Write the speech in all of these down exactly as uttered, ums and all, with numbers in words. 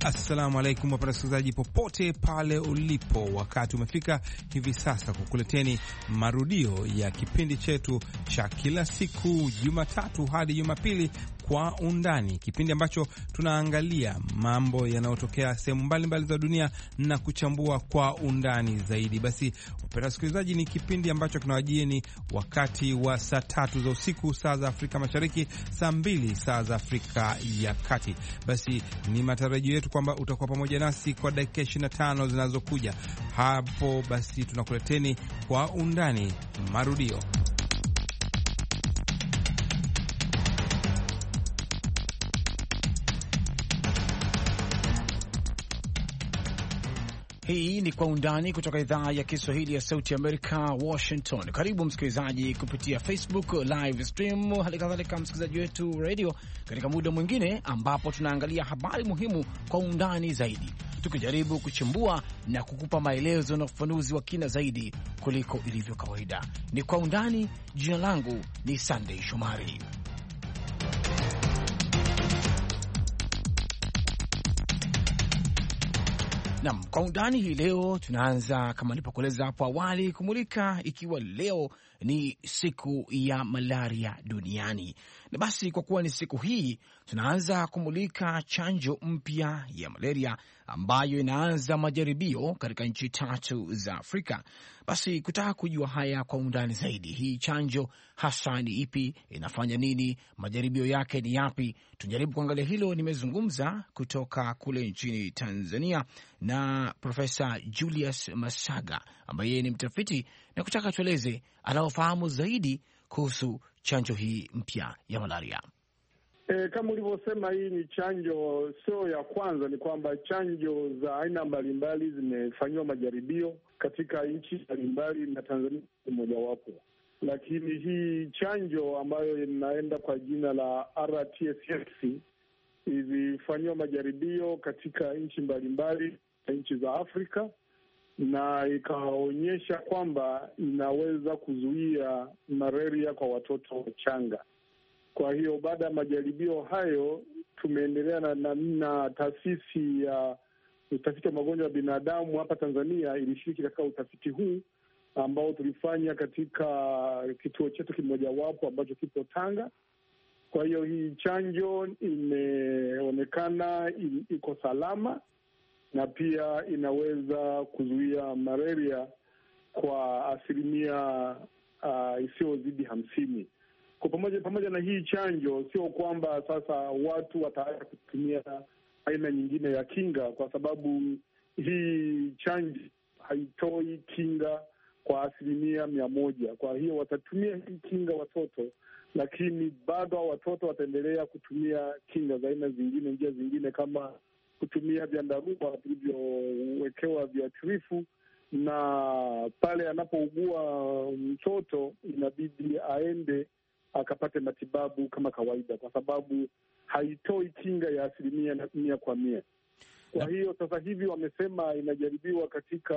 Assalamu alaikum wapenda wasikilizaji popote pale ulipo, wakati umefika hivi sasa kukuleteni marudio ya kipindi chetu cha kila siku Jumatatu hadi Jumapili, Kwa Undani, kipindi ambacho tunaangalia mambo yanayotokea sehemu mbalimbali za dunia na kuchambua kwa undani zaidi. Basi wapenda wasikilizaji, ni kipindi ambacho kinawajieni wakati wa saa tatu za usiku saa za Afrika Mashariki, saa mbili saa za Afrika ya Kati. Basi ni matarajio yetu kwamba utakuwa pamoja nasi kwa dakika ishirini na tano zinazokuja hapo. Basi tunakuleteni Kwa Undani marudio. Hii ni Kwa Undani kutoka idhaa ya Kiswahili ya Sauti Amerika, Washington. Karibu msikilizaji kupitia Facebook live stream, hali kadhalika msikilizaji wetu radio, katika muda mwingine ambapo tunaangalia habari muhimu kwa undani zaidi, tukijaribu kuchimbua na kukupa maelezo na ufafanuzi wa kina zaidi kuliko ilivyo kawaida. Ni Kwa Undani. Jina langu ni Sunday Shomari. Naam, Kwa Undani hii leo tunaanza kama nilipokueleza hapo awali kumulika, ikiwa leo ni siku ya malaria duniani. Na basi kwa kuwa ni siku hii, tunaanza kumulika chanjo mpya ya malaria ambayo inaanza majaribio katika nchi tatu za Afrika. Basi kutaka kujua haya kwa undani zaidi, hii chanjo hasa ni ipi, inafanya nini, majaribio yake ni yapi, tujaribu kuangalia hilo. Nimezungumza kutoka kule nchini Tanzania na Profesa Julius Masaga ambaye ni mtafiti, na kutaka tueleze anaofahamu zaidi kuhusu chanjo hii mpya ya malaria. E, kama ulivyosema, hii ni chanjo sio ya kwanza. Ni kwamba chanjo za aina mbalimbali zimefanyiwa majaribio katika nchi mbalimbali na Tanzania ni mojawapo, lakini hii chanjo ambayo inaenda kwa jina la R T S S ilifanyiwa majaribio katika nchi mbalimbali, nchi za Afrika, na ikaonyesha kwamba inaweza kuzuia malaria kwa watoto wachanga. Kwa hiyo baada ya majaribio hayo tumeendelea na, na, na taasisi ya utafiti wa magonjwa ya binadamu hapa Tanzania ilishiriki katika utafiti huu ambao tulifanya katika kituo chetu kimojawapo ambacho kipo Tanga. Kwa hiyo hii chanjo imeonekana iko salama na pia inaweza kuzuia malaria kwa asilimia uh, isiyozidi hamsini. Kwa pamoja pamoja na hii chanjo, sio kwamba sasa watu wataacha kutumia aina nyingine ya kinga, kwa sababu hii chanjo haitoi kinga kwa asilimia mia moja. Kwa hiyo watatumia hii kinga watoto, lakini bado watoto wataendelea kutumia kinga za aina zingine, njia zingine kama kutumia vyandarua vilivyowekewa viuatilifu, na pale anapougua mtoto inabidi aende akapate matibabu kama kawaida, kwa sababu haitoi kinga ya asilimia mia kwa mia. Kwa hiyo sasa hivi wamesema inajaribiwa katika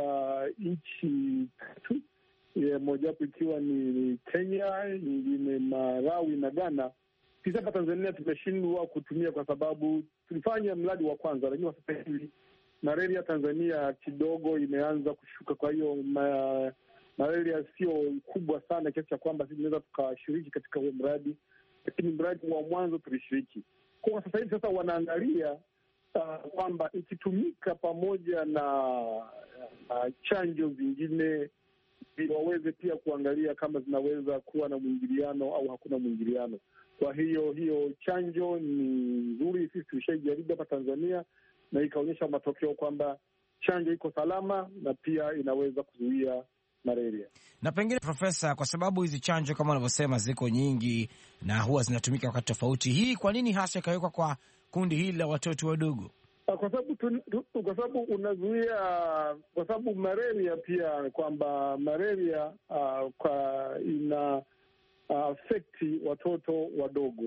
nchi tatu, mojawapo ikiwa ni Kenya, nyingine Malawi na Ghana. Sisi hapa Tanzania tumeshindwa kutumia kwa sababu tulifanya mradi wa kwanza, lakini sasa hivi malaria Tanzania kidogo imeanza kushuka. Kwa hiyo ma, malaria sio kubwa sana kiasi cha kwamba sisi tunaweza tukashiriki katika huo mradi, lakini mradi wa mwanzo tulishiriki. Kwa sasa hivi sasa wanaangalia uh, kwamba ikitumika pamoja na uh, chanjo zingine ili waweze pia kuangalia kama zinaweza kuwa na mwingiliano au hakuna mwingiliano. Kwa hiyo hiyo chanjo ni nzuri, sisi tulishaijaribu hapa Tanzania na ikaonyesha matokeo kwamba chanjo iko salama na pia inaweza kuzuia malaria. Na pengine Profesa, kwa sababu hizi chanjo kama unavyosema ziko nyingi na huwa zinatumika wakati tofauti, hii kwa nini hasa ikawekwa kwa kundi hili la watoto wadogo? Kwa sababu kwa sababu unazuia, kwa sababu malaria pia kwamba malaria uh, kwa ina uh, affecti watoto wadogo,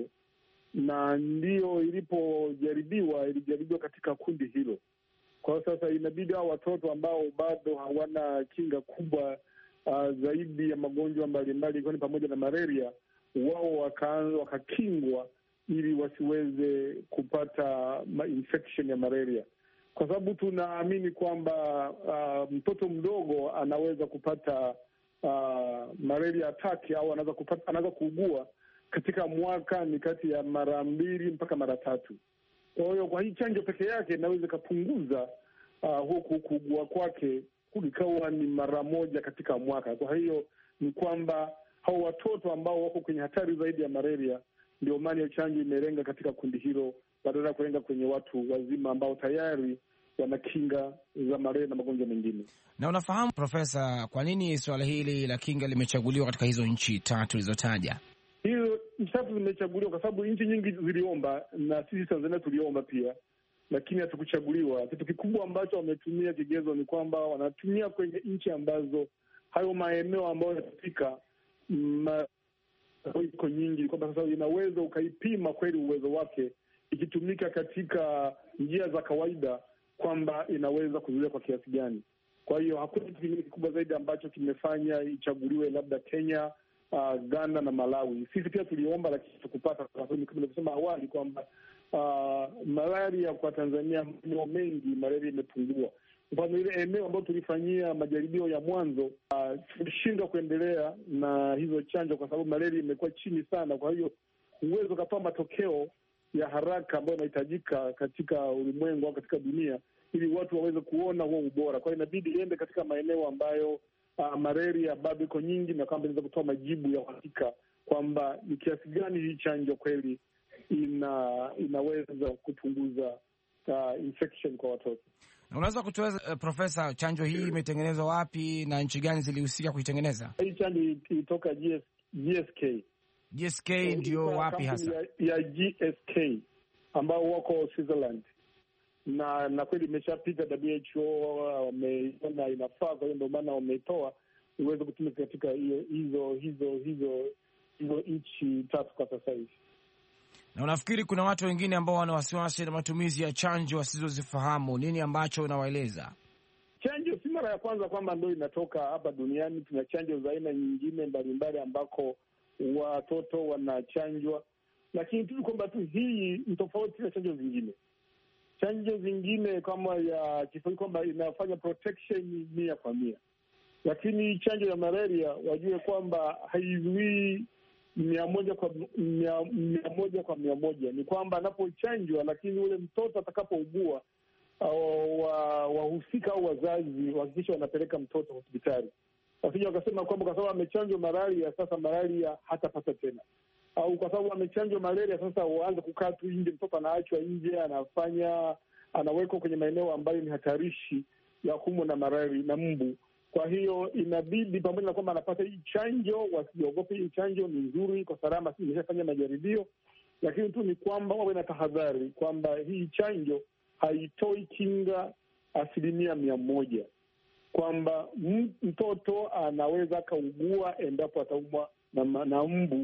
na ndio ilipojaribiwa ilijaribiwa katika kundi hilo. Kwa sasa inabidi hao watoto ambao bado hawana kinga kubwa uh, zaidi ya magonjwa mbalimbali ikiwa ni pamoja na malaria, wao wakakingwa ili wasiweze kupata infection ya malaria. kwa sababu tunaamini kwamba uh, mtoto mdogo anaweza kupata uh, malaria attack au anaweza kupata anaweza kuugua katika mwaka ni kati ya mara mbili mpaka mara tatu. Kwa hiyo kwa hii chanjo peke yake inaweza ikapunguza uh, huku kuugua kwake ikawa ni mara moja katika mwaka. Kwa hiyo ni kwamba hao watoto ambao wako kwenye hatari zaidi ya malaria, ndio maana hiyo chanjo imelenga katika kundi hilo badala ya kulenga kwenye watu wazima ambao tayari wana kinga za malaria na magonjwa mengine. Na unafahamu Profesa, kwa nini suala hili la kinga limechaguliwa katika hizo nchi tatu ulizotaja? Hizo nchi tatu zimechaguliwa kwa sababu nchi nyingi ziliomba, na sisi Tanzania tuliomba pia, lakini hatukuchaguliwa. Kitu kikubwa ambacho wametumia kigezo ni kwamba wanatumia kwenye nchi ambazo hayo maeneo ambayo yanafika iko nyingi, kwamba sasa inaweza ukaipima kweli uwezo wake ikitumika katika njia za kawaida, kwamba inaweza kuzuia kwa kiasi gani. Kwa hiyo hakuna kitu kingine kikubwa zaidi ambacho kimefanya ichaguliwe labda Kenya, uh, Ghana na Malawi. Sisi pia tuliomba lakini tukupata, kwa sababu kama nilivyosema awali kwamba uh, malaria kwa Tanzania maeneo mengi malaria imepungua. Mfano ile eneo ambayo tulifanyia majaribio ya mwanzo uh, tulishindwa kuendelea na hizo chanjo kwa sababu malaria imekuwa chini sana. Kwa hiyo uwezo ukatoa matokeo ya haraka ambayo inahitajika katika ulimwengu au katika dunia ili watu waweze kuona huo ubora. Kwa hiyo inabidi iende katika maeneo ambayo uh, malaria bado iko nyingi na kwamba inaweza kutoa majibu ya uhakika kwamba ni kiasi gani hii chanjo kweli ina inaweza kupunguza uh, infection kwa watoto. Na unaweza kutueleza uh, Profesa, chanjo hii imetengenezwa wapi na nchi gani zilihusika kuitengeneza? Hii chanjo ilitoka G S K. G S K ndio wapi hasa? Ya, ya G S K ambao wako Switzerland. Na na kweli imeshapita W H O, wameona inafaa, kwa hiyo ndio maana wameitoa iweze kutumika katika hiyo hizo hizo hizo hizo nchi tatu kwa sasa hivi. Na unafikiri kuna watu wengine ambao wana wasiwasi na matumizi ya chanjo wasizozifahamu, nini ambacho unawaeleza? Chanjo si mara ya kwanza kwamba ndio inatoka hapa duniani. Tuna chanjo za aina nyingine mbalimbali ambako watoto wanachanjwa, lakini tu kwamba tu hii ni tofauti na chanjo zingine. Chanjo zingine kama ya kifua kwamba inafanya protection mia kwa mia, lakini chanjo ya malaria wajue kwamba haizuii mia moja kwa mia, mia moja kwa mia moja. Ni kwamba anapochanjwa, lakini ule mtoto atakapougua, wahusika au wazazi wahakikisha wanapeleka mtoto hospitali. Wasije wakasema kwamba kwa sababu amechanjwa malaria sasa malaria hatapata tena, au kwa sababu amechanjwa malaria sasa waanze kukaa tu nje, mtoto anaachwa nje, anafanya anawekwa kwenye maeneo ambayo ni hatarishi ya kuumwa na malaria na mbu. Kwa hiyo inabidi pamoja na kwamba anapata hii chanjo, wasiogope. Hii chanjo ni nzuri, kwa salama, sisi nimeshafanya majaribio, lakini tu ni kwamba wawe na tahadhari kwamba hii chanjo haitoi kinga asilimia mia moja, kwamba mtoto anaweza akaugua endapo ataumwa na, na mbu,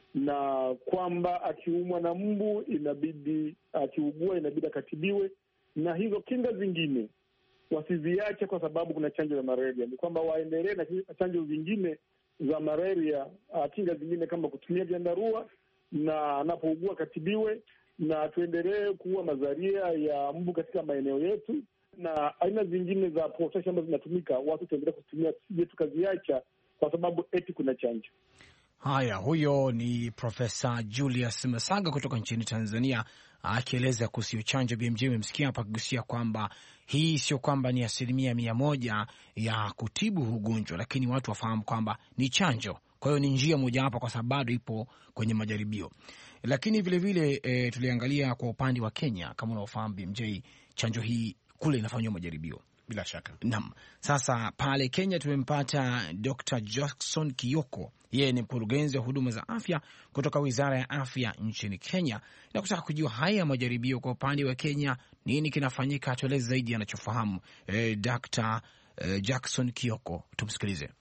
na kwamba akiumwa na mbu inabidi akiugua inabidi akatibiwe, na hizo kinga zingine wasiziache kwa sababu kuna chanjo ya malaria. Ni kwamba waendelee na chanjo zingine za malaria, kinga zingine kama kutumia vyandarua, na anapougua katibiwe, na tuendelee kuua mazalia ya mbu katika maeneo yetu, na aina zingine za protection ambazo zinatumika watu tuendelee kutumia, tusije tukaziacha kwa sababu eti kuna chanjo. Haya, huyo ni Profesa Julius Masaga kutoka nchini Tanzania akieleza kuhusu chanjo. B M J umemsikia hapa akigusia kwamba hii sio kwamba ni asilimia mia moja ya kutibu ugonjwa, lakini watu wafahamu kwamba ni chanjo. Kwa hiyo ni njia moja hapa, kwa sababu bado ipo kwenye majaribio. Lakini vile vile e, tuliangalia kwa upande wa Kenya, kama unaofahamu B M J, chanjo hii kule inafanywa majaribio. Bila shaka. Naam. Sasa pale Kenya tumempata Doctor Jackson Kioko. Yeye ni mkurugenzi wa huduma za afya kutoka Wizara ya Afya nchini Kenya, na kutaka kujua haya majaribio kwa upande wa Kenya, nini kinafanyika, atueleze zaidi anachofahamu. E, Doctor e, Jackson Kioko, tumsikilize.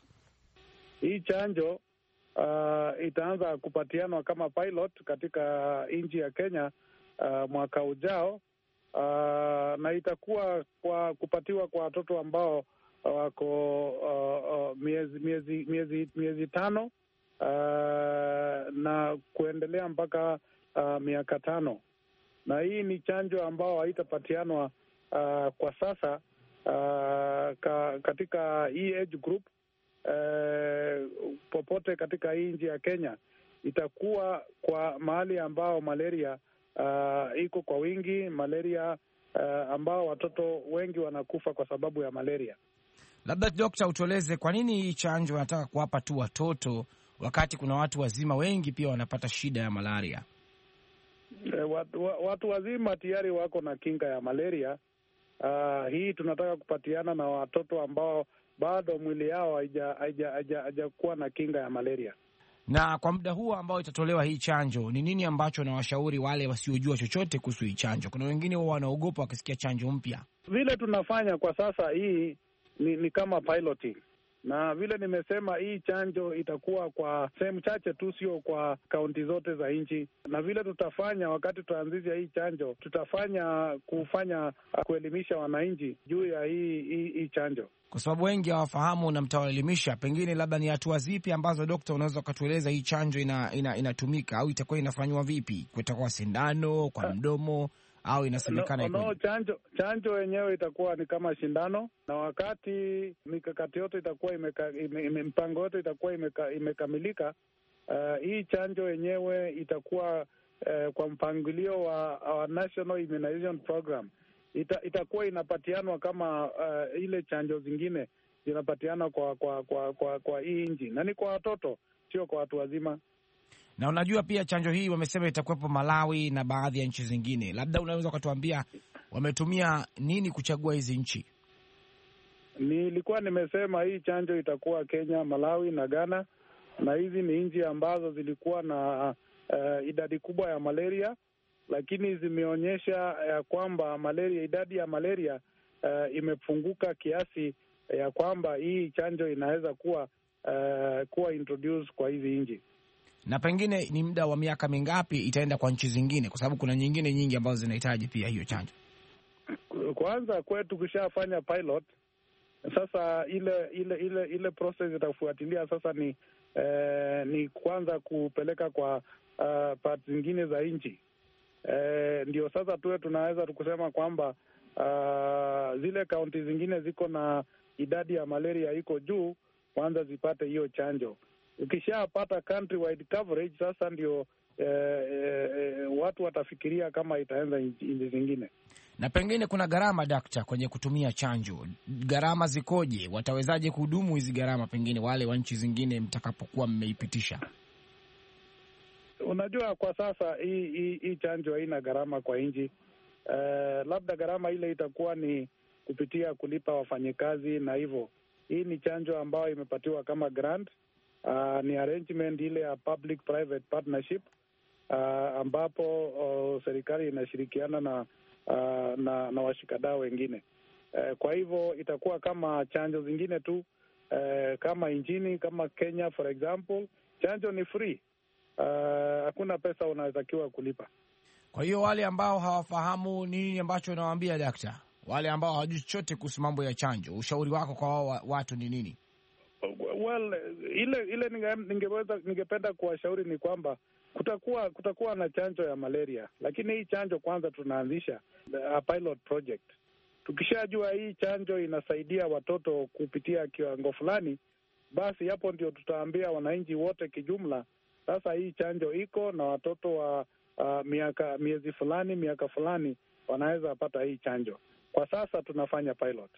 Hii chanjo uh, itaanza kupatianwa kama pilot katika nchi ya Kenya uh, mwaka ujao. Uh, na itakuwa kwa kupatiwa kwa watoto ambao wako uh, uh, miezi, miezi, miezi, miezi tano uh, na kuendelea mpaka uh, miaka tano. Na hii ni chanjo ambao haitapatianwa uh, kwa sasa uh, ka, katika hii age group uh, popote katika hii nchi ya Kenya itakuwa kwa mahali ambao malaria uh, iko kwa wingi, malaria uh, ambao watoto wengi wanakufa kwa sababu ya malaria. Labda Dokta, utueleze kwa nini hii chanjo wanataka kuwapa tu watoto wakati kuna watu wazima wengi pia wanapata shida ya malaria? E, watu, watu wazima tayari wako na kinga ya malaria. Uh, hii tunataka kupatiana na watoto ambao bado mwili yao haijakuwa na kinga ya malaria. Na kwa muda huu ambao itatolewa hii chanjo, ni nini ambacho nawashauri wale wasiojua chochote kuhusu hii chanjo? Kuna wengine wao wanaogopa wakisikia chanjo mpya. Vile tunafanya kwa sasa hii ni, ni kama piloting. Na vile nimesema, hii chanjo itakuwa kwa sehemu chache tu, sio kwa kaunti zote za nchi. Na vile tutafanya wakati tutaanzisha hii chanjo, tutafanya kufanya kuelimisha wananchi juu ya hii, hii, hii chanjo, kwa sababu wengi hawafahamu na mtawaelimisha. Pengine labda ni hatua zipi ambazo Dokta unaweza ukatueleza hii chanjo ina, ina, inatumika au itakuwa inafanywa vipi? Kutakuwa sindano kwa mdomo au inasemekana no, no, chanjo chanjo yenyewe itakuwa ni kama shindano, na wakati mikakati yote itakuwa imeka, ime, ime, mpango yote itakuwa imeka, imekamilika, uh, hii chanjo yenyewe itakuwa uh, kwa mpangilio wa, wa National Immunization Program. Ita, itakuwa inapatianwa kama uh, ile chanjo zingine zinapatiana kwa kwa kwa kwa, kwa hii nchi, na ni kwa watoto, sio kwa watu wazima. Na unajua pia chanjo hii wamesema itakuwepo Malawi na baadhi ya nchi zingine. Labda unaweza ukatuambia wametumia nini kuchagua hizi nchi? Nilikuwa nimesema hii chanjo itakuwa Kenya, Malawi na Ghana, na hizi ni nchi ambazo zilikuwa na uh, idadi kubwa ya malaria, lakini zimeonyesha ya kwamba malaria, idadi ya malaria uh, imepunguka kiasi ya kwamba hii chanjo inaweza kuwa uh, kuwa introduce kwa hizi nchi. Na pengine ni muda wa miaka mingapi itaenda kwa nchi zingine, kwa sababu kuna nyingine nyingi ambazo zinahitaji pia hiyo chanjo? Kwanza kwetu kushafanya pilot, sasa ile ile ile ile process itafuatilia sasa ni eh, ni kwanza kupeleka kwa uh, part zingine za nchi. Eh, ndio sasa tuwe tunaweza tukusema kwamba uh, zile kaunti zingine ziko na idadi ya malaria iko juu, kwanza zipate hiyo chanjo. Ukishapata countrywide coverage, sasa ndio eh, eh, watu watafikiria kama itaanza nchi zingine. Na pengine kuna gharama, Dakta, kwenye kutumia chanjo. Gharama zikoje? Watawezaje kuhudumu hizi gharama, pengine wale wa nchi zingine mtakapokuwa mmeipitisha? Unajua, kwa sasa hii hii, hii chanjo haina gharama kwa nchi. Eh, labda gharama ile itakuwa ni kupitia kulipa wafanyikazi na hivyo. Hii ni chanjo ambayo imepatiwa kama grant. Uh, ni arrangement ile ya public private partnership uh, ambapo uh, serikali inashirikiana na uh, na, na washikadau wengine. Uh, kwa hivyo itakuwa kama chanjo zingine tu, uh, kama nchini kama Kenya for example, chanjo ni free. Uh, hakuna pesa unatakiwa kulipa. Kwa hiyo wale ambao hawafahamu nini ambacho unawaambia Dakta, wale ambao hawajui chochote kuhusu mambo ya chanjo, ushauri wako kwa wao watu ni nini? Well, ile ile ningeweza ningependa kuwashauri ni kwamba kutakuwa kutakuwa na chanjo ya malaria, lakini hii chanjo kwanza tunaanzisha a pilot project. Tukishajua hii chanjo inasaidia watoto kupitia kiwango fulani, basi hapo ndio tutaambia wananchi wote kijumla, sasa hii chanjo iko na watoto wa uh, miaka miezi fulani miaka fulani wanaweza pata hii chanjo. Kwa sasa tunafanya pilot.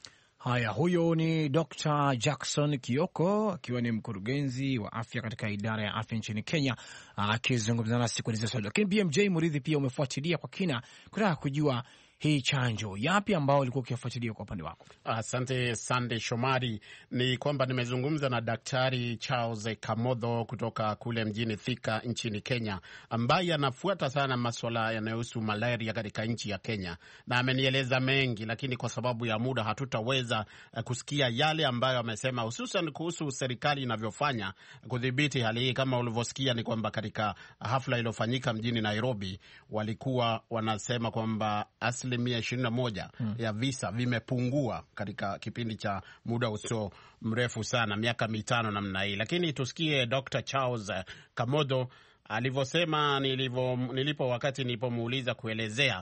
Haya, huyo ni Doctor Jackson Kioko akiwa ni mkurugenzi wa afya katika idara ya afya nchini Kenya akizungumza nasi kwa hizo swali. Lakini B M J Muridhi pia umefuatilia kwa kina kutaka kujua hii chanjo, yapi ambao ulikuwa ukifuatilia kwa upande wako? Asante Sande Shomari. Ni kwamba nimezungumza na Daktari Charles Kamodho kutoka kule mjini Thika nchini Kenya, ambaye anafuata sana masuala yanayohusu malaria katika nchi ya Kenya, na amenieleza mengi, lakini kwa sababu ya muda hatutaweza kusikia yale ambayo amesema, hususan kuhusu serikali inavyofanya kudhibiti hali hii. Kama ulivyosikia ni kwamba katika hafla iliyofanyika mjini Nairobi walikuwa wanasema kwamba asilimia ishirini na moja hmm. ya visa vimepungua katika kipindi cha muda usio mrefu sana, miaka mitano namna hii. Lakini tusikie Doctor Charles Kamodho alivyosema nilipo, nilipo wakati nilipomuuliza kuelezea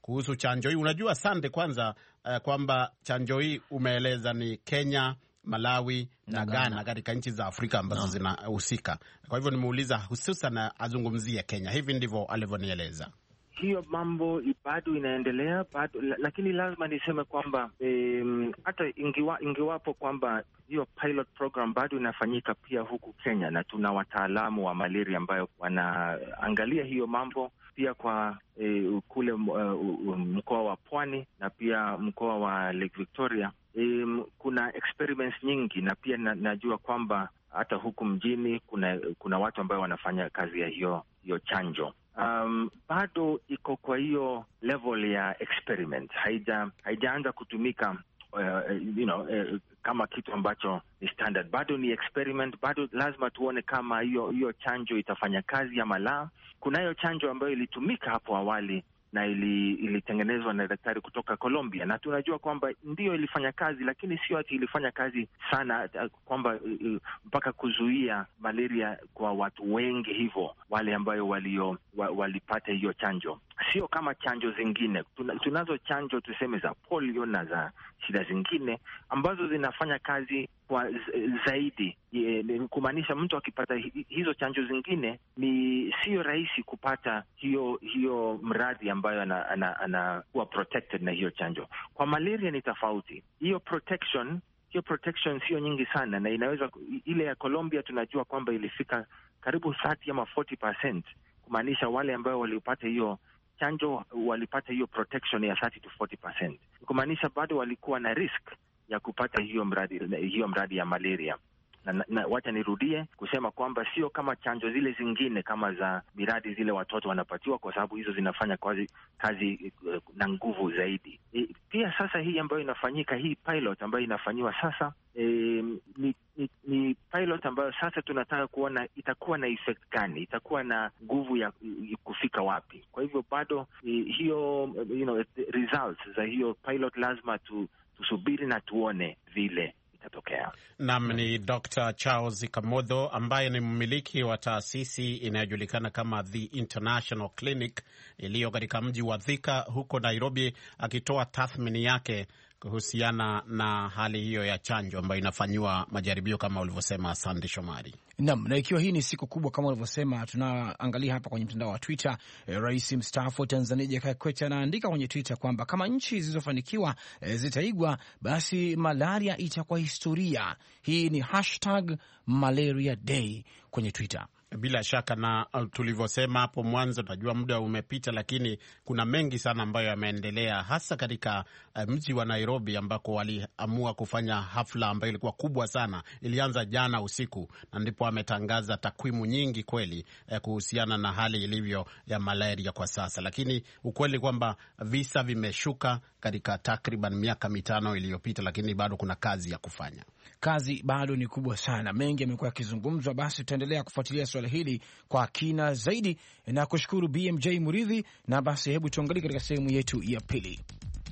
kuhusu chanjo hii. Unajua Sande, kwanza uh, kwamba chanjo hii umeeleza ni Kenya, Malawi na Ghana katika nchi za Afrika ambazo no. zinahusika. Kwa hivyo nimeuliza hususan azungumzie Kenya. Hivi ndivyo alivyonieleza. Hiyo mambo bado inaendelea bado, lakini lazima niseme kwamba um, hata ingiwa, ingiwapo kwamba hiyo pilot program bado inafanyika pia huku Kenya, na tuna wataalamu wa malaria ambayo wanaangalia hiyo mambo pia kwa uh, kule uh, mkoa wa Pwani na pia mkoa wa Lake Victoria. Um, kuna experiments nyingi, na pia na, najua kwamba hata huku mjini kuna kuna watu ambao wanafanya kazi ya hiyo hiyo chanjo. Um, bado iko kwa hiyo level ya experiment, haija haijaanza kutumika uh, you know, uh, kama kitu ambacho ni standard. Bado ni experiment, bado lazima tuone kama hiyo hiyo chanjo itafanya kazi ama la. Kunayo chanjo ambayo ilitumika hapo awali na ili, ilitengenezwa na daktari kutoka Colombia, na tunajua kwamba ndio ilifanya kazi, lakini sio ati ilifanya kazi sana kwamba uh, mpaka kuzuia malaria kwa watu wengi hivyo, wale ambayo walio wa, walipata hiyo chanjo. Sio kama chanjo zingine. Tuna, tunazo chanjo tuseme za polio na za shida zingine ambazo zinafanya kazi kwa zaidi. E, kumaanisha mtu akipata hizo chanjo zingine ni sio rahisi kupata hiyo hiyo mradhi ambayo ana, ana, ana kuwa protected na hiyo chanjo. Kwa malaria ni tofauti. Hiyo protection hiyo protection sio nyingi sana, na inaweza, ile ya Colombia tunajua kwamba ilifika karibu thelathini ama arobaini percent, kumaanisha wale ambao walipata hiyo chanjo walipata hiyo protection ya thelathini to arobaini percent. Kumaanisha bado walikuwa na risk ya kupata hiyo mradi hiyo mradi ya malaria. Na, na wacha nirudie kusema kwamba sio kama chanjo zile zingine kama za miradi zile watoto wanapatiwa, kwa sababu hizo zinafanya kazi, kazi uh, na nguvu zaidi. E, pia sasa hii ambayo inafanyika, hii pilot ambayo inafanyiwa sasa e, ni, ni, ni pilot ambayo sasa tunataka kuona itakuwa na effect gani, itakuwa na nguvu ya kufika wapi. Kwa hivyo bado e, hiyo you know, results za hiyo pilot lazima tu, tusubiri na tuone vile itatokea. Naam, ni Doctor Charles Kamotho ambaye ni mmiliki wa taasisi inayojulikana kama The International Clinic iliyo katika mji wa Thika huko Nairobi, akitoa tathmini yake kuhusiana na hali hiyo ya chanjo ambayo inafanyiwa majaribio kama ulivyosema Sandy Shomari. Naam, na ikiwa hii ni siku kubwa kama ulivyosema, tunaangalia hapa kwenye mtandao wa Twitter. E, Rais mstaafu wa Tanzania Jakaya Kikwete anaandika kwenye Twitter kwamba kama nchi zilizofanikiwa e, zitaigwa, basi malaria itakuwa historia. Hii ni hashtag Malaria Day kwenye Twitter. Bila shaka, na tulivyosema hapo mwanzo, najua muda umepita, lakini kuna mengi sana ambayo yameendelea, hasa katika uh, mji wa Nairobi ambako waliamua kufanya hafla ambayo ilikuwa kubwa sana. Ilianza jana usiku na ndipo ametangaza takwimu nyingi kweli uh, kuhusiana na hali ilivyo ya malaria kwa sasa, lakini ukweli kwamba visa vimeshuka katika takriban miaka mitano iliyopita, lakini bado kuna kazi ya kufanya. Kazi bado ni kubwa sana, mengi yamekuwa yakizungumzwa. Basi tutaendelea kufuatilia swala hili kwa kina zaidi, na kushukuru B M J Muridhi. Na basi hebu tuangalie katika sehemu yetu ya pili.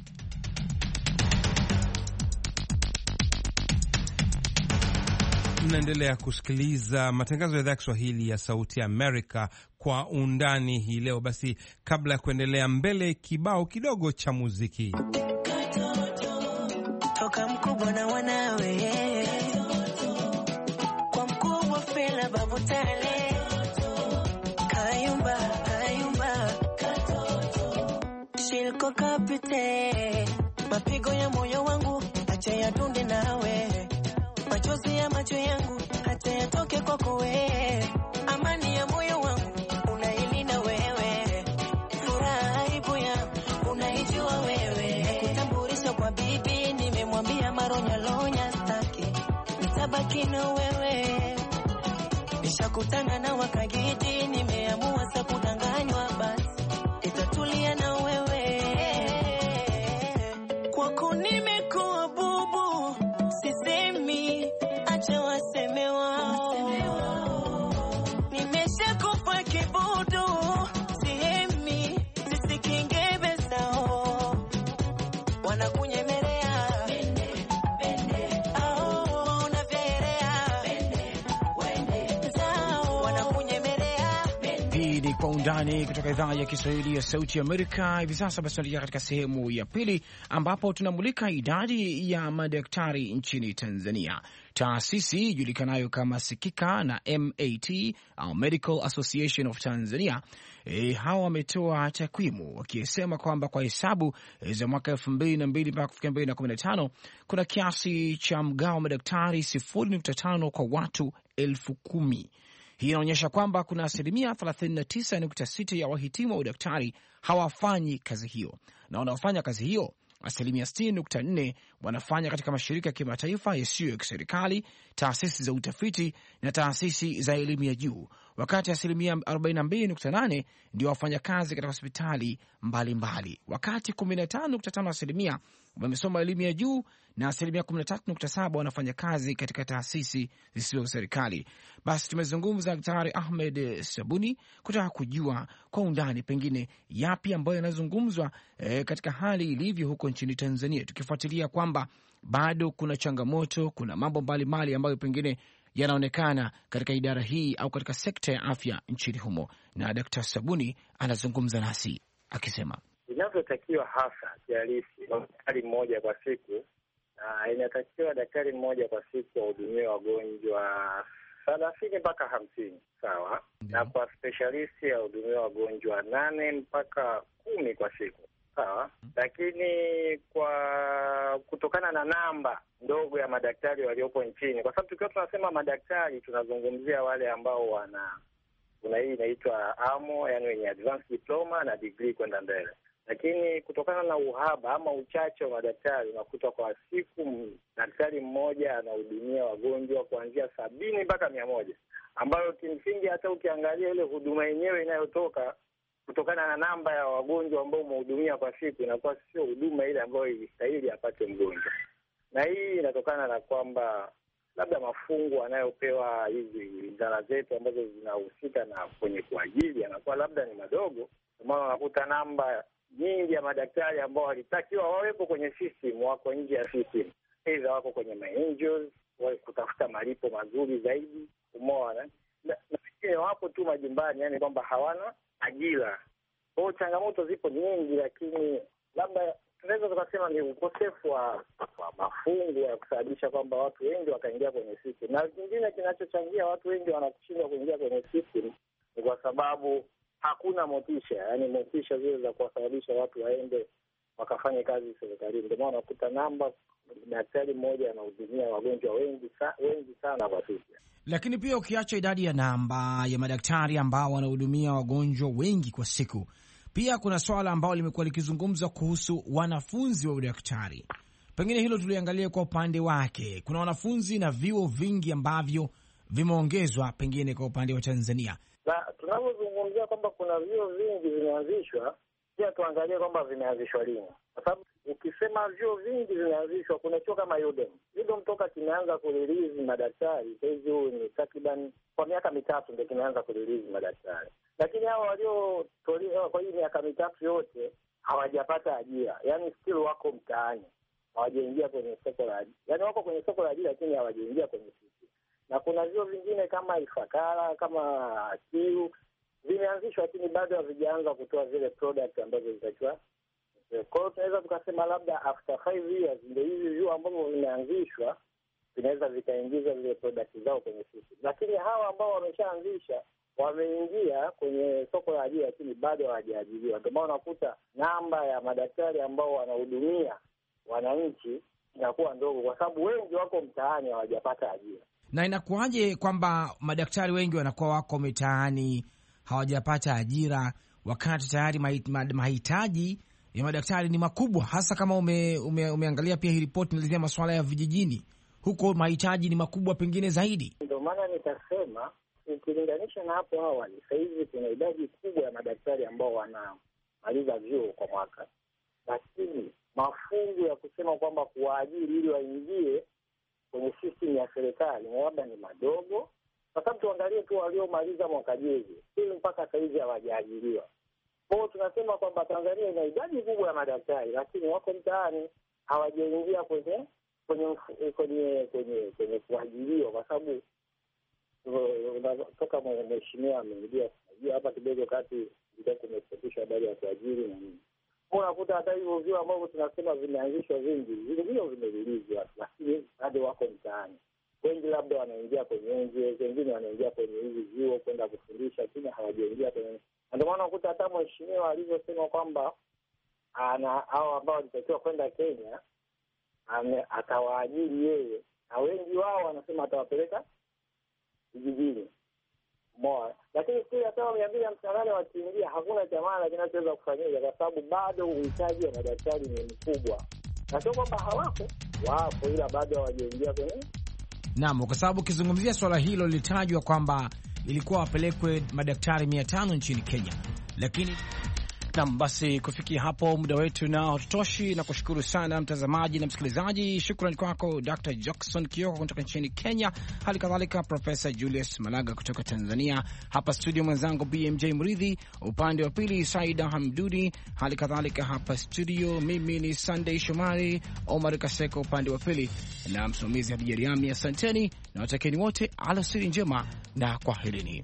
Mnaendelea kusikiliza matangazo ya idhaa ya Kiswahili ya Sauti ya Amerika kwa undani hii leo. Basi kabla ya kuendelea mbele, kibao kidogo cha muziki. Toka mkubwa na wanawe kwa mkubwa fela babu tale kayumba kayumba shilko kapite mapigo ya moyo wangu acha yadunde nawe machozi ya macho yangu hata yatoke kwako wewe, amani ya moyo wangu unailinda wewe, furaha ipo ya unaijua wewe, kutambulisha kwa bibi nimemwambia maronya lonya staki nitabaki na wewe, nishakutana na wakagidi nimeamua sasa kudanganywa basi itatulia na wewe, kwako nimekuwa bubu sisemi acha waseme wao, nimeshakufa kibudu sihemi sisikingebe sao wanakunyemelea bende bende au unavyerea bende wende sao wanakunyemelea. Hii ni Kwa Undani kutoka idhaa ya Kiswahili ya Sauti ya Amerika. Hivi sasa basi tunaelekea katika sehemu ya pili, ambapo tunamulika idadi ya madaktari nchini Tanzania. Taasisi ijulikanayo kama Sikika na M A T au Medical Association of Tanzania, e, hawa wametoa takwimu wakisema kwamba kwa hesabu e, za mwaka elfu mbili na mbili mpaka elfu mbili na kumi na tano kuna kiasi cha mgao wa madaktari sifuri nukta tano kwa watu elfu kumi. Hii inaonyesha kwamba kuna asilimia thelathini na tisa nukta sita ya wahitimu wa udaktari hawafanyi kazi hiyo, na wanaofanya kazi hiyo asilimia sitini nukta nne wanafanya katika mashirika ya kimataifa yasiyo ya kiserikali, taasisi za utafiti na taasisi za elimu ya juu, wakati asilimia arobaini na mbili nukta nane ndio wafanya kazi katika hospitali mbalimbali, wakati kumi na tano nukta tano asilimia wamesoma elimu ya juu na asilimia kumi na tatu nukta saba wanafanya kazi katika taasisi zisizo za serikali. Basi tumezungumza Daktari Ahmed Sabuni kutaka kujua kwa undani pengine yapi ambayo yanazungumzwa e, katika hali ilivyo huko nchini Tanzania, tukifuatilia kwamba bado kuna changamoto, kuna mambo mbalimbali ambayo pengine yanaonekana katika idara hii au katika sekta ya afya nchini humo. Na Daktari Sabuni anazungumza nasi akisema inavyotakiwa hasa kihalisi daktari mmoja kwa siku, na inatakiwa daktari mmoja kwa siku wahudumie wagonjwa thelathini mpaka hamsini, sawa, na kwa specialisti ahudumie wagonjwa nane mpaka kumi kwa siku, sawa. Lakini kwa kutokana na namba ndogo ya madaktari waliopo nchini, kwa sababu tukiwa tunasema madaktari tunazungumzia wale ambao wana kuna hii inaitwa amo, yani wenye advanced diploma na degree kwenda mbele. Lakini kutokana na uhaba ama uchache wa madaktari, unakuta kwa siku daktari mmoja anahudumia wagonjwa kuanzia sabini mpaka mia moja, ambayo kimsingi hata ukiangalia ile huduma yenyewe inayotoka kutokana na namba ya wagonjwa ambao umehudumia kwa siku, inakuwa sio huduma ile ambayo ilistahili apate mgonjwa. Na hii inatokana na kwamba labda mafungu anayopewa hizi idara zetu ambazo zinahusika na kwenye kuajiri yanakuwa labda ni madogo, kwa maana unakuta namba nyingi ya madaktari ambao walitakiwa wawepo kwenye system wako nje ya system, aidha wako kwenye ma-angels kutafuta malipo mazuri zaidi, umeona, na wengine wapo tu majumbani, yani kwamba hawana ajira. Kwa hiyo changamoto zipo nyingi, lakini labda tunaweza tukasema ni ukosefu wa, wa mafungu ya kusababisha kwamba watu wengi wakaingia kwenye system. Na kingine kinachochangia watu wengi wanakushindwa kuingia kwenye system ni kwa sababu hakuna motisha, yani motisha zile za kuwasababisha watu waende wakafanye kazi serikalini. Ndio maana unakuta namba daktari mmoja anahudumia wagonjwa wengi sa, wengi sana kwa siku. Lakini pia ukiacha idadi ya namba ya madaktari ambao wanahudumia wagonjwa wengi kwa siku, pia kuna swala ambalo limekuwa likizungumzwa kuhusu wanafunzi wa udaktari. Pengine hilo tuliangalia kwa upande wake. Kuna wanafunzi na vyuo vingi ambavyo vimeongezwa pengine kwa upande wa Tanzania. Na tunapozungumzia kwamba kuna vyuo vingi vimeanzishwa, pia tuangalie kwamba vimeanzishwa lini. Kwa sababu ukisema vyuo vingi vimeanzishwa, kuna chuo kama Udem. Udem toka kimeanza kurelease madaktari, hizi huu ni takriban kwa miaka mitatu ndio kimeanza kurelease madaktari. Lakini hao waliotolewa kwa hii miaka mitatu yote hawajapata ajira. Yaani still wako mtaani. Hawajaingia kwenye soko la ajira. Yaani wako kwenye soko la ajira lakini hawajaingia kwenye sisi. Na kuna vyuo vingine kama Ifakara, kama Kiu vimeanzishwa lakini bado havijaanza kutoa zile product ambazo zitakiwa. Kwa hiyo tunaweza tukasema labda after five years ndio hivi vyuo ambavyo vimeanzishwa vinaweza vikaingiza zile product zao kwenye sisi. Lakini hawa ambao wameshaanzisha wameingia kwenye soko la ajira lakini bado hawajaajiriwa. Ndio maana unakuta namba ya madaktari ambao wanahudumia wananchi inakuwa ndogo kwa sababu wengi wako mtaani hawajapata ajira. Na inakuwaje kwamba madaktari wengi wanakuwa wako mitaani hawajapata ajira wakati tayari mahitaji ya madaktari ni makubwa, hasa kama ume, ume, umeangalia pia hii ripoti inalizia masuala ya vijijini, huko mahitaji ni makubwa pengine zaidi. Ndio maana nitasema ukilinganisha na hapo awali, sasa hivi kuna idadi kubwa ya madaktari ambao wanamaliza vyuo kwa mwaka, lakini mafungu ya kusema kwamba kuwaajiri ili waingie kwenye system ya serikali labda ni madogo. Kwa sababu tuangalie tu waliomaliza mwaka juzi, ili mpaka sasa hivi hawajaajiriwa. Kwa hiyo tunasema kwamba Tanzania ina idadi kubwa ya madaktari lakini wako mtaani hawajaingia kwenye kwenye kwenye kwenye kwenye kuajiriwa, kwa sababu unatoka mheshimiwa ameingia, unajua hapa kidogo kati ndio kumepitishwa habari ya kuajiri na nini. Unakuta hata hivyo vio ambavyo tunasema vimeanzishwa vingi, vile vimerelease, lakini bado wako mtaani. Wengi labda wanaingia kwenye nje, wengine wanaingia kwenye hizi vyuo kwenda kufundisha, lakini hawajaingia kwenye. Ndio maana unakuta hata mheshimiwa alivyosema kwamba ana hao ambao walitakiwa kwenda Kenya atawaajiri yeye, na wengi wao wanasema atawapeleka vijijini moja. Lakini sisi hata mia mbili hamsini na nane wakiingia, hakuna chamana kinachoweza kufanyika kwa sababu bado uhitaji wa madaktari ni mkubwa. Na sio kwamba hawako, wapo, ila bado hawajaingia kwenye. Naam, kwa sababu ukizungumzia swala hilo lilitajwa kwamba ilikuwa wapelekwe madaktari mia tano nchini Kenya. Lakini Naam, basi kufikia hapo muda wetu na hautoshi, na kushukuru sana mtazamaji na msikilizaji. Shukrani kwako Doctor Jackson Kioko kutoka nchini Kenya, hali kadhalika Professor Julius Malaga kutoka Tanzania. Hapa studio mwenzangu B M J Mridhi, upande wa pili Saida Hamduni, hali kadhalika hapa studio mimi ni Sunday Shomari, Omar Kaseko upande wa pili, na msimamizi Hadija Riami. Asanteni na watakeni wote alasiri njema na kwaherini.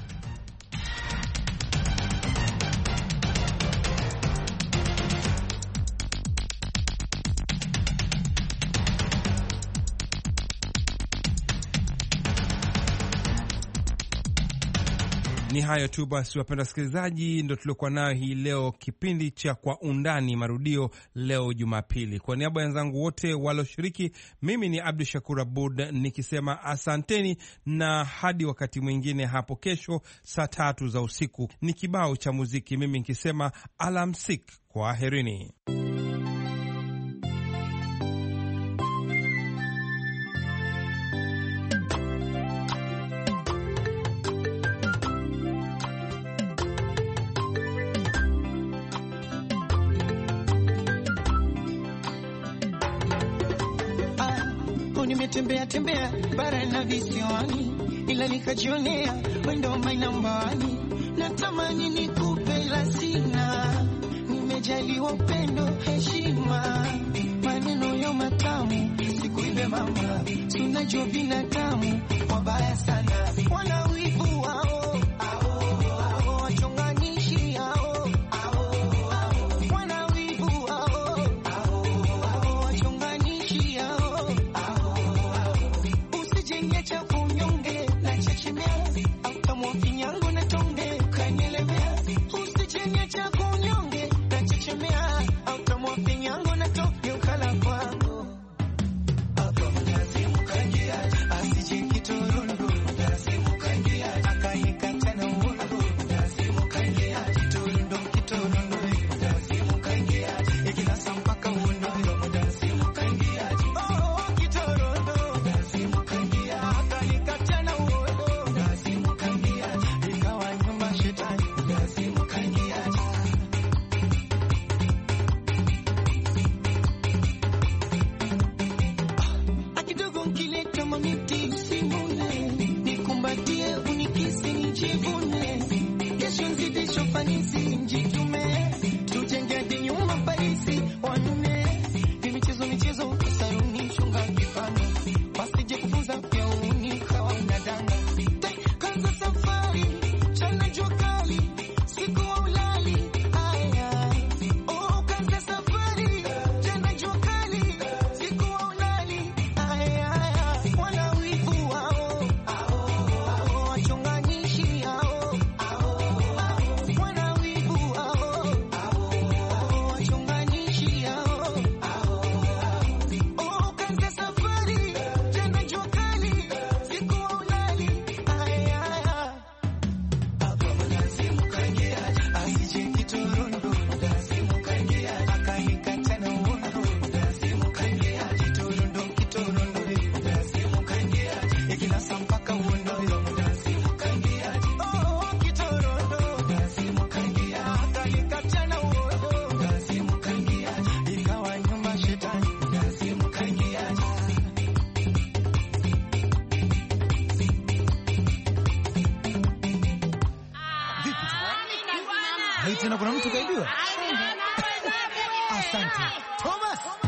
Ni hayo tu basi, wapenda wasikilizaji, ndio tuliokuwa nayo hii leo, kipindi cha Kwa Undani, marudio leo Jumapili. Kwa niaba ya wenzangu wote walioshiriki, mimi ni Abdu Shakur Abud nikisema asanteni na hadi wakati mwingine hapo kesho saa tatu za usiku. Ni kibao cha muziki, mimi nikisema alamsik, kwa herini. Nimetembea tembea bara na visiwani, ila nikajionea wendo mainambani. Natamani nikupe la sina, nimejaliwa upendo, heshima, maneno ya matamu, sikuibe mama, tunajua binadamu wabaya sana, wana wivu wao. Tena kuna mtu kaibiwa. Asante Thomas.